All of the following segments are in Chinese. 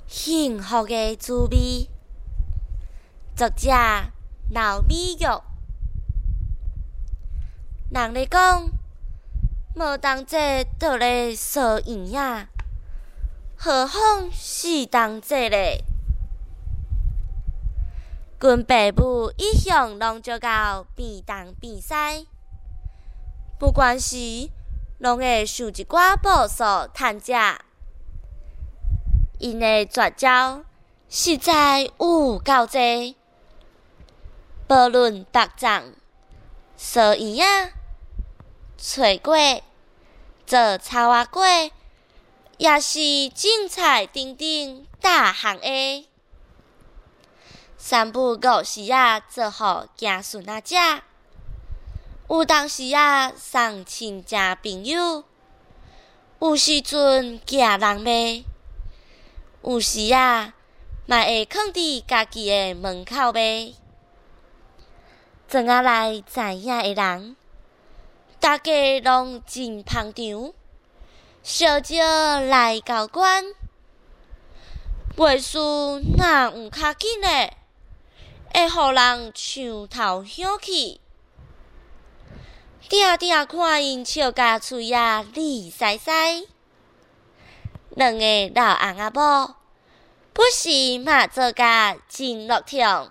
幸福的滋味。作者刘美玉。人咧讲，无同齐倒咧相应影，何况是同齐咧？阮爸母一向拢做到边动边西，不管时拢会想一寡步数趁食。因的绝招实在有够济，无论白粽、烧圆仔、炊粿、做草仔粿，也是种菜等等大项的。三不五时做互子孙仔食，有当时送亲戚朋友，有时阵寄人卖。有时嘛会放伫家己的门口卖。庄仔内知影的人，大家拢真捧场，烧招来交关。卖事若有较紧的，会互人抢头响起。定定看因笑甲喙利西西。两个老翁仔某，不时嘛做甲真乐痛。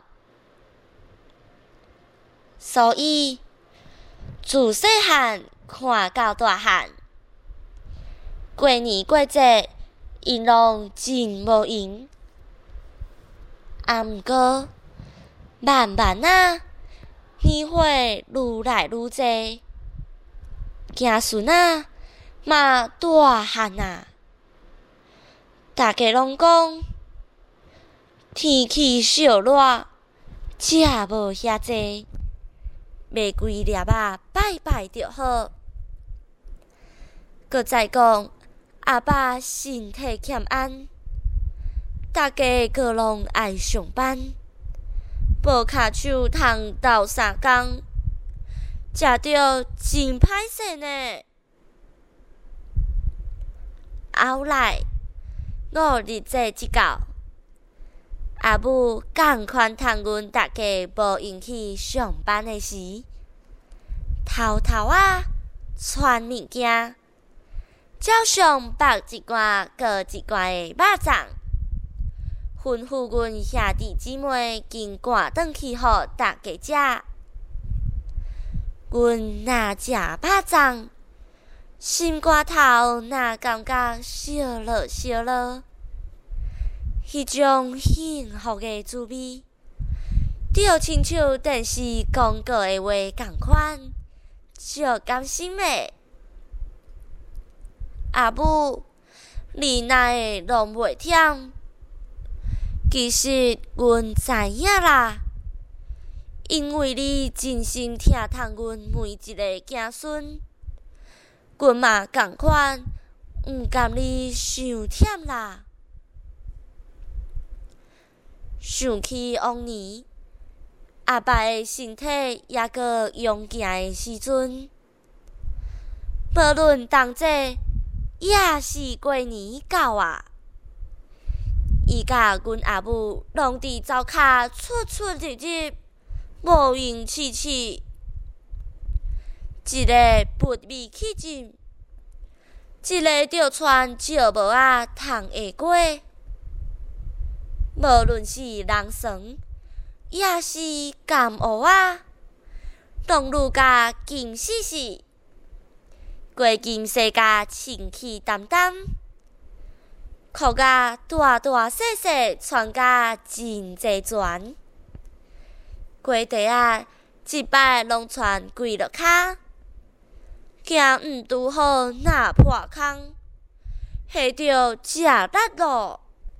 所以，自细汉看到大汉，过年过节，因拢真无闲。毋过，慢慢年岁愈来愈济，子孙嘛大汉大家拢讲，天气烧热，食无遐济，买几粒拜拜就好。搁再讲，阿爸身体欠安，大家搁拢爱上班，无骹手通斗相工，食着真歹势呢。后来5日节一到，阿母共款趁阮大家无用去上班的时，偷偷传物件，照常剥一罐搁一罐的肉粽，吩咐阮兄弟姊妹紧赶转去，互大家食。阮若食肉粽，心肝头若感觉烧落烧落，迄种幸福的滋味，就亲像电视广告的话共款，足甘心的。阿母，你哪会拢袂忝？其实阮知影啦，因为你真心疼痛阮每一个子孙，阮嘛共款，毋甘你伤忝啦。想起往年，阿爸的身体还阁勇健的时阵，无论同齐，也是过年到伊甲阮阿母拢伫灶骹出出入入，无闲试试。一个不味起劲，一个着穿石帽通下过。无论是人霜，也是甘蚵拢愈加金死死，过金世界清气淡淡，裤大大细细穿甲真齐全，鞋底一摆拢穿跪落骹，行毋拄好若破空，下着食力咯。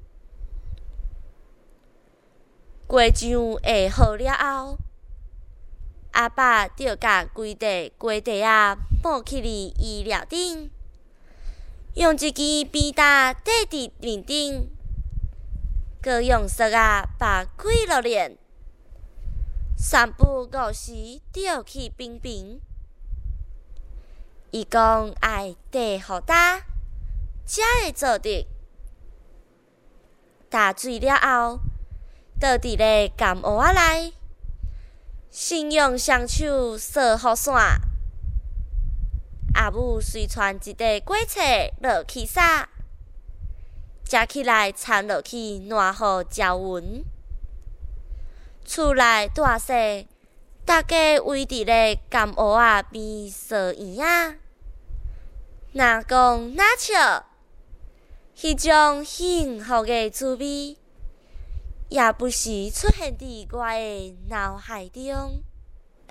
过奖下好了后，阿爸就甲规块鸡底抹起伫衣料顶，用一支扁担缀伫面顶，搁用绳把开落链。三不五时吊起冰冰。伊讲爱地互搭，才会做得。 打水了后，倒伫咧甘蚵仔内，先用双手扫雨伞。阿母随传一块果册落去撒，食起来掺落去暖和焦匀。厝内大小，大家围伫咧甘蚵仔边烧圆仔。若讲若笑，迄种幸福的滋味，也不时出现伫我的脑海中。